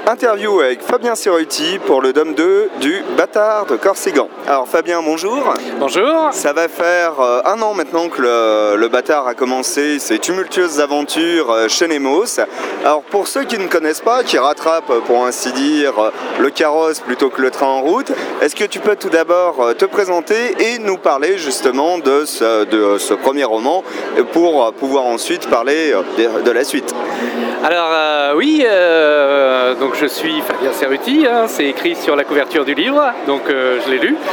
Interview avec Fabien Cerruti pour le Dôme 2 du Bâtard de Corsican. Alors Fabien, bonjour. Bonjour. Ça va faire un an maintenant que le Bâtard a commencé ses tumultueuses aventures chez Nemos. Alors pour ceux qui ne connaissent pas, qui rattrapent pour ainsi dire le carrosse plutôt que le train en route, est-ce que tu peux tout d'abord te présenter et nous parler justement de ce premier roman pour pouvoir ensuite parler de la suite? Alors donc je suis Fabien Cerruti, c'est écrit sur la couverture du livre, donc je l'ai lu.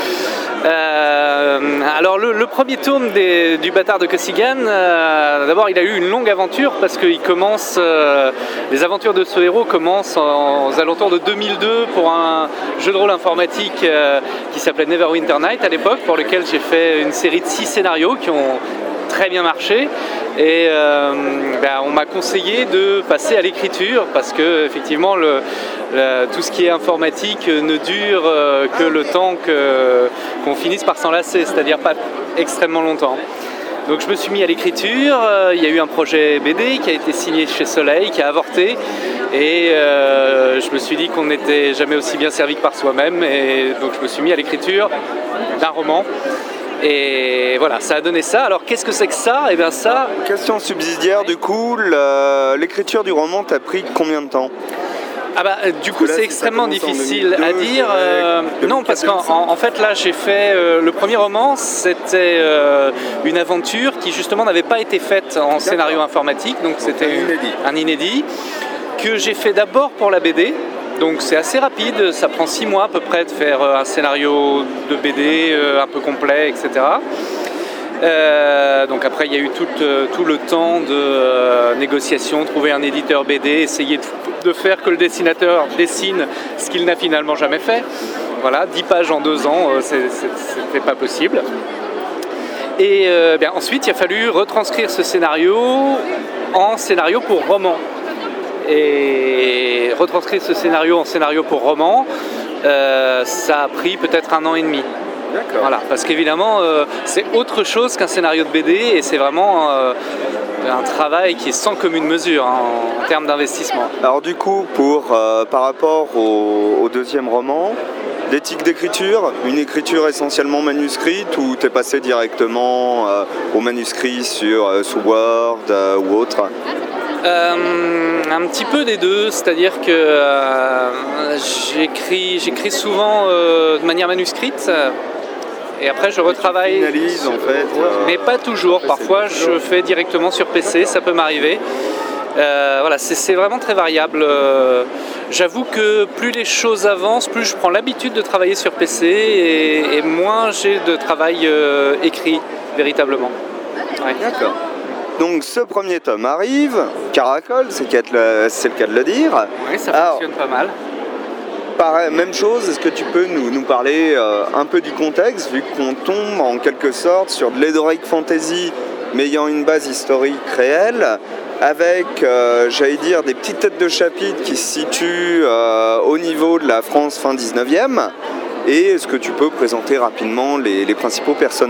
Alors le premier tome du Bâtard de Corsican, d'abord il a eu une longue aventure parce que les aventures de ce héros commencent aux alentours de 2002 pour un jeu de rôle informatique qui s'appelait Neverwinter Night à l'époque, pour lequel j'ai fait une série de 6 scénarios qui ont très bien marché et on m'a conseillé de passer à l'écriture parce que effectivement tout ce qui est informatique ne dure que le temps qu'on finisse par s'enlacer, c'est-à-dire pas extrêmement longtemps. Donc je me suis mis à l'écriture, il y a eu un projet BD qui a été signé chez Soleil, qui a avorté et je me suis dit qu'on n'était jamais aussi bien servi que par soi-même et donc je me suis mis à l'écriture d'un roman. Et voilà, ça a donné ça. Alors qu'est-ce que c'est que ça? Eh bien ça... Question subsidiaire, du coup, l'écriture du roman t'a pris combien de temps? Du coup, c'est extrêmement difficile à dire. Non, parce qu'en fait, là, j'ai fait... le premier roman, c'était une aventure qui, justement, n'avait pas été faite en scénario informatique. Donc, c'était un inédit que j'ai fait d'abord pour la BD. Donc c'est assez rapide, ça prend 6 mois à peu près de faire un scénario de BD un peu complet, etc. Donc après il y a eu tout le temps de négociation, trouver un éditeur BD, essayer de faire que le dessinateur dessine ce qu'il n'a finalement jamais fait. Voilà, 10 pages en 2 ans, c'était pas possible. Et ensuite il a fallu retranscrire ce scénario en scénario pour roman. Et retranscrire ce scénario en scénario pour roman, ça a pris peut-être 1 an et demi. D'accord. Voilà, parce qu'évidemment, c'est autre chose qu'un scénario de BD et c'est vraiment un travail qui est sans commune mesure en termes d'investissement. Alors du coup, par rapport au deuxième roman, l'éthique d'écriture, une écriture essentiellement manuscrite ou t'es passé directement au manuscrit sous Word ou autre? Un petit peu des deux, c'est-à-dire que j'écris souvent de manière manuscrite et après je retravaille. Tu finalises en fait. Mais pas toujours, parfois je fais directement sur PC, ça peut m'arriver. Voilà, c'est vraiment très variable. J'avoue que plus les choses avancent, plus je prends l'habitude de travailler sur PC et moins j'ai de travail écrit véritablement. Ouais. D'accord. Donc ce premier tome arrive, caracole, c'est le cas de le dire. Oui, ça fonctionne pas mal. Pareil, même chose, est-ce que tu peux nous parler un peu du contexte, vu qu'on tombe en quelque sorte sur de l'Heroic Fantasy, mais ayant une base historique réelle, avec, j'allais dire, des petites têtes de chapitre qui se situent au niveau de la France fin 19e. Et est-ce que tu peux présenter rapidement les principaux personnages ?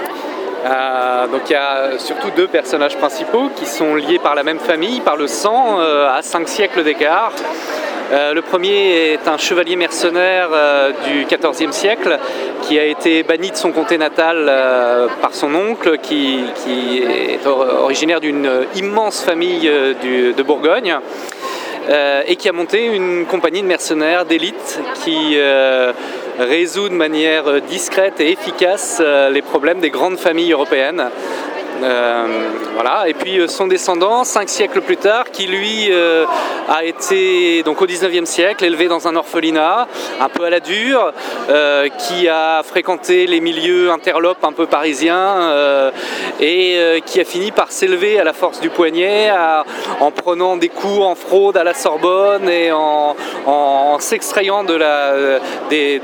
Donc il y a surtout 2 personnages principaux qui sont liés par la même famille, par le sang, à 5 siècles d'écart. Le premier est un chevalier mercenaire du XIVe siècle qui a été banni de son comté natal par son oncle qui est originaire d'une immense famille de Bourgogne. Et qui a monté une compagnie de mercenaires d'élite qui résout de manière discrète et efficace les problèmes des grandes familles européennes. Voilà. Et puis son descendant, 5 siècles plus tard, qui lui a été donc au 19e siècle élevé dans un orphelinat un peu à la dure, qui a fréquenté les milieux interlopes un peu parisiens et qui a fini par s'élever à la force du poignet en prenant des cours en fraude à la Sorbonne et en s'extrayant des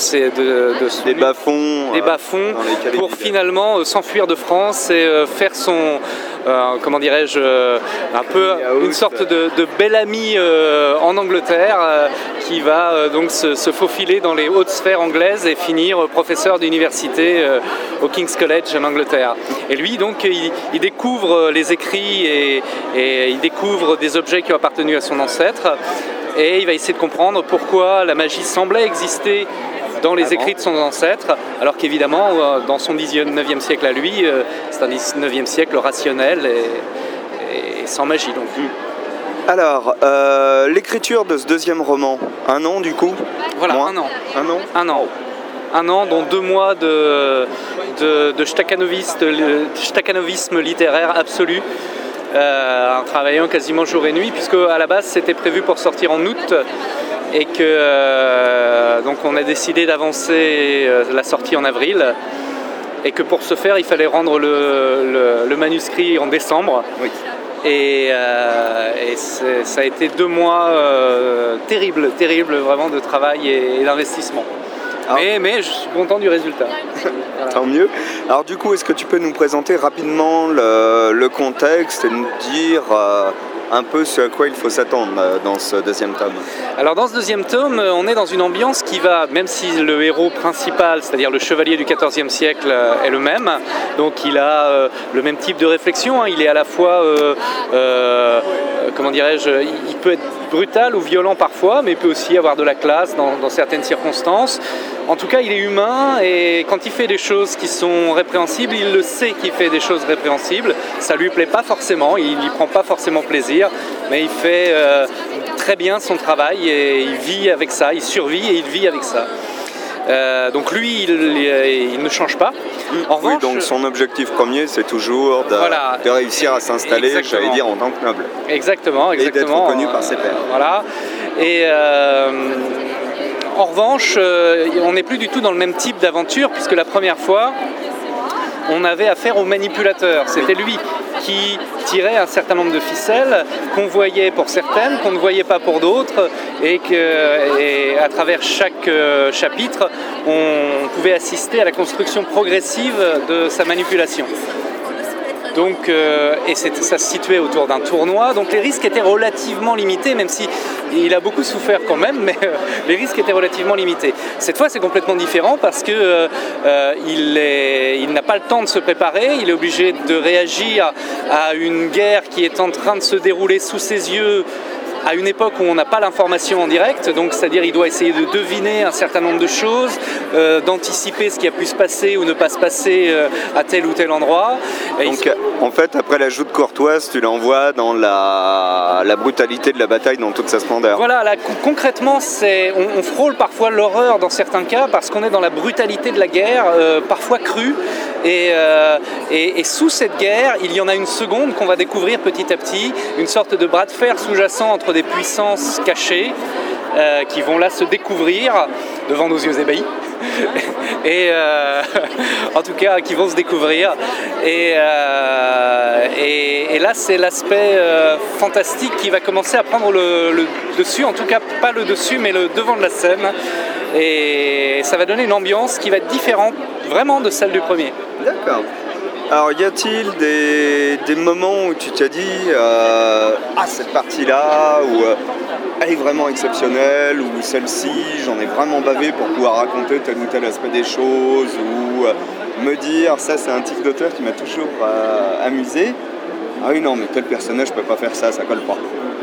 bas-fonds pour finalement s'enfuir de France et faire son, comment dirais-je, un peu une sorte de bel ami en Angleterre qui va donc se faufiler dans les hautes sphères anglaises et finir professeur d'université au King's College en Angleterre. Et lui donc il découvre les écrits et il découvre des objets qui ont appartenu à son ancêtre. et il va essayer de comprendre pourquoi la magie semblait exister dans les écrits de son ancêtre, alors qu'évidemment, dans son 19e siècle à lui, c'est un 19e siècle rationnel et sans magie. Donc. Alors, l'écriture de ce deuxième roman, 1 an du coup? Voilà, Moins. 1 an. 1 an. 1 an. 1 an, dont 2 mois de stakhanovisme littéraire absolu, en travaillant quasiment jour et nuit, puisque à la base c'était prévu pour sortir en août, et que donc on a décidé d'avancer la sortie en avril, et que pour ce faire il fallait rendre le manuscrit en décembre. Oui. Et ça a été 2 mois terribles vraiment de travail et d'investissement. Mais je suis content du résultat. Voilà. Tant mieux. Alors du coup, est-ce que tu peux nous présenter rapidement le contexte et nous dire un peu ce à quoi il faut s'attendre dans ce deuxième tome? Alors dans ce deuxième tome, on est dans une ambiance qui va, même si le héros principal, c'est-à-dire le chevalier du XIVe siècle, est le même, donc il a le même type de réflexion, hein. Il est à la fois, comment dirais-je, il peut être brutal ou violent parfois, mais il peut aussi avoir de la classe dans certaines circonstances. En tout cas, il est humain, et quand il fait des choses qui sont répréhensibles, il le sait qu'il fait des choses répréhensibles. Ça lui plaît pas forcément, il n'y prend pas forcément plaisir, mais il fait très bien son travail et il vit avec ça, il survit et il vit avec ça. Donc lui, il ne change pas. En revanche, oui, donc son objectif premier, c'est toujours de réussir à s'installer, j'allais dire, en tant que noble. Exactement. Et d'être reconnu par ses pairs. Voilà. Et en revanche, on n'est plus du tout dans le même type d'aventure, puisque la première fois, on avait affaire au manipulateur. C'était lui qui tirait un certain nombre de ficelles qu'on voyait pour certaines, qu'on ne voyait pas pour d'autres, et à travers chaque chapitre, on pouvait assister à la construction progressive de sa manipulation. Donc, ça se situait autour d'un tournoi, donc les risques étaient relativement limités, même si il a beaucoup souffert quand même, mais les risques étaient relativement limités. Cette fois, c'est complètement différent parce que il n'a pas le temps de se préparer, il est obligé de réagir à une guerre qui est en train de se dérouler sous ses yeux, à une époque où on n'a pas l'information en direct, donc c'est-à-dire il doit essayer de deviner un certain nombre de choses, d'anticiper ce qui a pu se passer ou ne pas se passer à tel ou tel endroit. Et donc en fait, après l'ajout de Courtoise, tu l'envoies dans la brutalité de la bataille dans toute sa splendeur. Voilà, là, concrètement, on frôle parfois l'horreur dans certains cas parce qu'on est dans la brutalité de la guerre, parfois crue. Et sous cette guerre, il y en a une seconde qu'on va découvrir petit à petit, une sorte de bras de fer sous-jacent entre des puissances cachées qui vont là se découvrir devant nos yeux ébahis. Et en tout cas qui vont se découvrir et là c'est l'aspect fantastique qui va commencer à prendre le dessus, en tout cas pas le dessus mais le devant de la scène, et ça va donner une ambiance qui va être différente vraiment de celle du premier. D'accord. Alors y a-t-il des moments où tu t'as dit cette partie-là où elle est vraiment exceptionnelle, ou celle-ci j'en ai vraiment bavé pour pouvoir raconter tel ou tel aspect des choses, ou me dire ça c'est un type d'auteur qui m'a toujours amusé, ah oui non mais tel personnage je peux pas faire ça colle pas.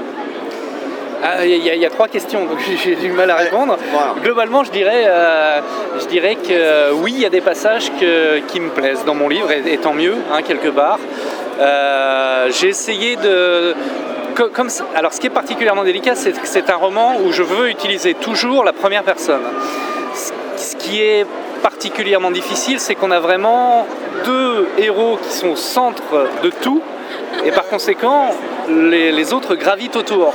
Il y a 3 questions, donc j'ai du mal à répondre. Voilà. Globalement, je dirais que oui, il y a des passages qui me plaisent dans mon livre, et tant mieux, hein, quelque part. J'ai essayé de... Alors, ce qui est particulièrement délicat, c'est que c'est un roman où je veux utiliser toujours la première personne. Ce qui est particulièrement difficile, c'est qu'on a vraiment 2 héros qui sont au centre de tout, et par conséquent, les autres gravitent autour.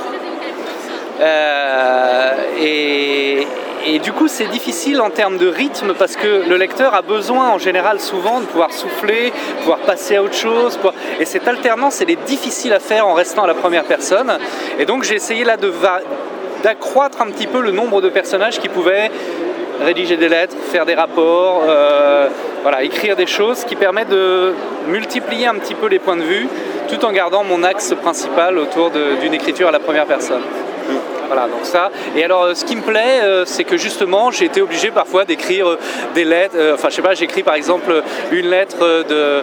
Et du coup c'est difficile en termes de rythme, parce que le lecteur a besoin en général souvent de pouvoir souffler, pouvoir passer à autre chose, et cette alternance elle est difficile à faire en restant à la première personne, et donc j'ai essayé là d'accroître un petit peu le nombre de personnages qui pouvaient rédiger des lettres, faire des rapports, écrire des choses, qui permet de multiplier un petit peu les points de vue tout en gardant mon axe principal autour d'une écriture à la première personne. Voilà, donc ça. Et alors, ce qui me plaît, c'est que justement, j'ai été obligé parfois d'écrire des lettres. J'écris par exemple une lettre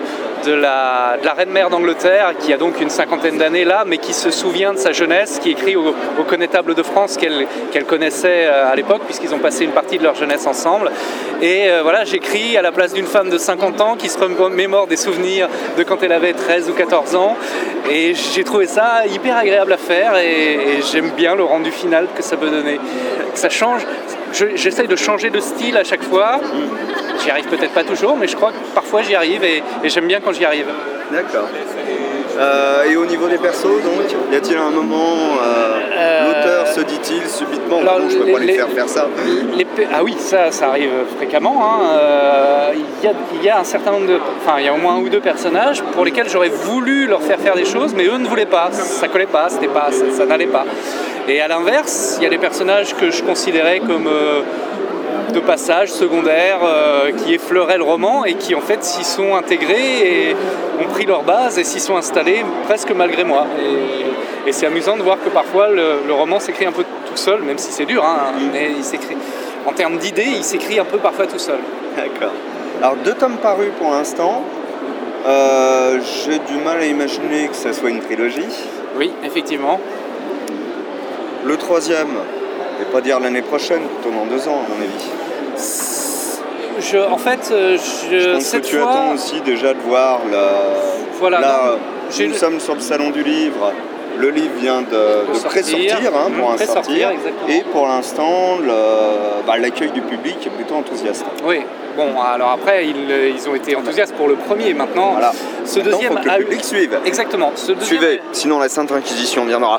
de la reine-mère d'Angleterre, qui a donc une cinquantaine d'années là, mais qui se souvient de sa jeunesse, qui écrit au Connétable de France qu'elle connaissait à l'époque, puisqu'ils ont passé une partie de leur jeunesse ensemble. Et voilà, j'écris à la place d'une femme de 50 ans qui se remémore des souvenirs de quand elle avait 13 ou 14 ans. Et j'ai trouvé ça hyper agréable à faire, et j'aime bien le rendu final que ça peut donner. Que ça change. J'essaye de changer de style à chaque fois. J'y arrive peut-être pas toujours, mais je crois que parfois j'y arrive, et j'aime bien quand j'y arrive. D'accord. Et au niveau des persos, donc, y a-t-il un moment, l'auteur se dit-il subitement, alors, bon, je peux pas lui faire ça. Ah oui, ça arrive fréquemment. Hein. Il y a un certain nombre il y a au moins un ou deux personnages pour lesquels j'aurais voulu leur faire des choses, mais eux ne voulaient pas. Ça collait pas, ça n'allait pas. Et à l'inverse, il y a des personnages que je considérais comme de passage secondaire qui effleuraient le roman et qui en fait s'y sont intégrés et ont pris leur base et s'y sont installés presque malgré moi. Et c'est amusant de voir que parfois le roman s'écrit un peu tout seul, même si c'est dur, hein, mais il s'écrit, en termes d'idées, il s'écrit un peu parfois tout seul. D'accord. Alors 2 tomes parus pour l'instant. J'ai du mal à imaginer que ça soit une trilogie. Oui, effectivement. Le 3e, je vais pas dire l'année prochaine, plutôt dans 2 ans à mon avis. En fait, je pense que tu attends aussi déjà de voir Voilà, là, nous sommes sur le salon du livre. Le livre vient de pré-sortir, hein, pour un sortir. Et pour l'instant, l'accueil du public est plutôt enthousiaste. Oui. Bon, alors après, ils ont été enthousiastes pour le premier. Maintenant, voilà. Ce deuxième faut que le public suive. Exactement. Suivez, sinon la Sainte Inquisition viendra.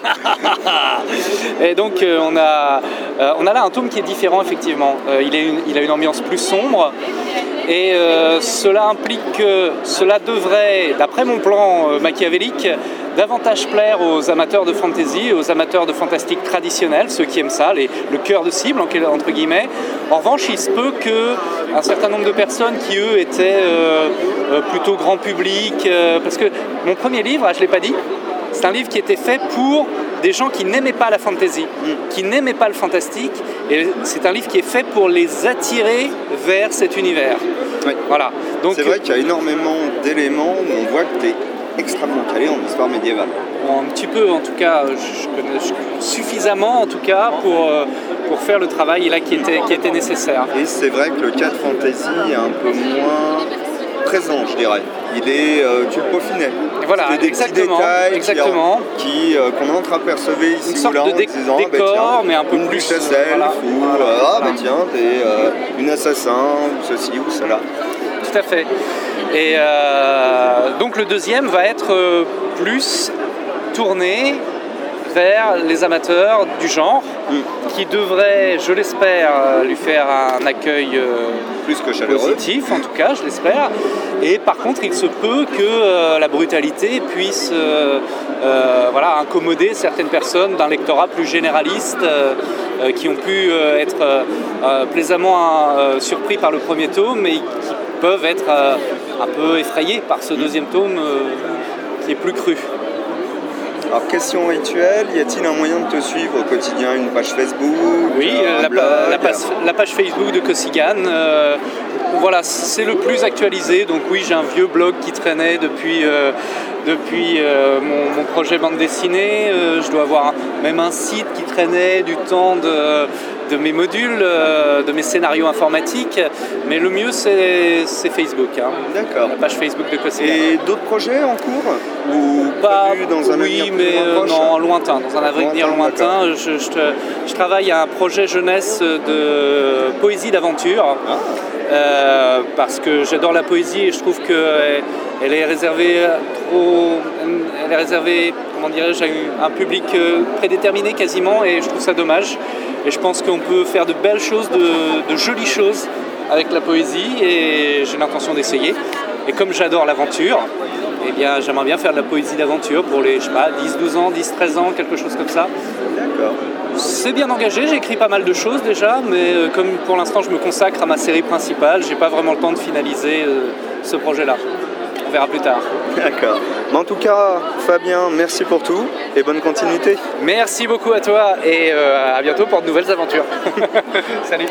Et donc, on a là un tome qui est différent, effectivement. Il a une ambiance plus sombre. Et cela implique que cela devrait, d'après mon plan machiavélique, davantage plaire aux amateurs de fantasy, aux amateurs de fantastique traditionnel, ceux qui aiment ça, le cœur de cible, entre guillemets. En revanche, il se peut qu'un certain nombre de personnes qui, eux, étaient plutôt grand public, parce que mon premier livre, je ne l'ai pas dit, c'est un livre qui était fait pour des gens qui n'aimaient pas la fantasy, qui n'aimaient pas le fantastique, et c'est un livre qui est fait pour les attirer vers cet univers. Oui. Voilà. Donc, c'est vrai qu'il y a énormément d'éléments où on voit que tu es extrêmement calé en histoire médiévale. Un petit peu, en tout cas, je connais suffisamment, en tout cas, pour faire le travail là qui était nécessaire. Et c'est vrai que le cadre fantasy est un peu moins présent, je dirais. Tu le peaufinais. Voilà, des petits détails qu'on entreapercevait ici une sorte ou là, de en disant, décor, mais un peu une plus duchesse elfe, tiens, t'es une assassin, ou ceci ou cela. Tout à fait. Et donc le deuxième va être plus tourné vers les amateurs du genre, qui devrait, je l'espère, lui faire un accueil plus que chaleureux, positif, en tout cas, je l'espère. Et par contre, il se peut que la brutalité puisse incommoder certaines personnes d'un lectorat plus généraliste qui ont pu être plaisamment surpris par le premier tome, mais qui peuvent être un peu effrayés par ce deuxième tome qui est plus cru. Alors, question rituelle, y a-t-il un moyen de te suivre au quotidien, une page Facebook? Oui, la page Facebook de Kosigan. Voilà, c'est le plus actualisé. Donc oui, j'ai un vieux blog qui traînait depuis mon projet bande dessinée. Je dois avoir même un site qui traînait du temps de mes modules, de mes scénarios informatiques. Mais le mieux, c'est Facebook. Hein. D'accord. La page Facebook de Kosigan. Et d'autres projets en cours? Ou pas dans un avenir proche? Non, lointain. Dans un avenir lointain. Je travaille à un projet jeunesse de poésie d'aventure. Parce que j'adore la poésie et je trouve qu'elle est réservée comment dirais-je, à un public prédéterminé quasiment, et je trouve ça dommage. Et je pense qu'on peut faire de belles choses, de jolies choses avec la poésie, et j'ai l'intention d'essayer. Et comme j'adore l'aventure, eh bien, j'aimerais bien faire de la poésie d'aventure pour les, 10-12 ans, 10-13 ans, quelque chose comme ça. D'accord. C'est bien engagé, j'écris pas mal de choses déjà, mais comme pour l'instant je me consacre à ma série principale, j'ai pas vraiment le temps de finaliser ce projet-là. On verra plus tard. D'accord. Mais en tout cas, Fabien, merci pour tout et bonne continuité. Merci beaucoup à toi et à bientôt pour de nouvelles aventures. Salut.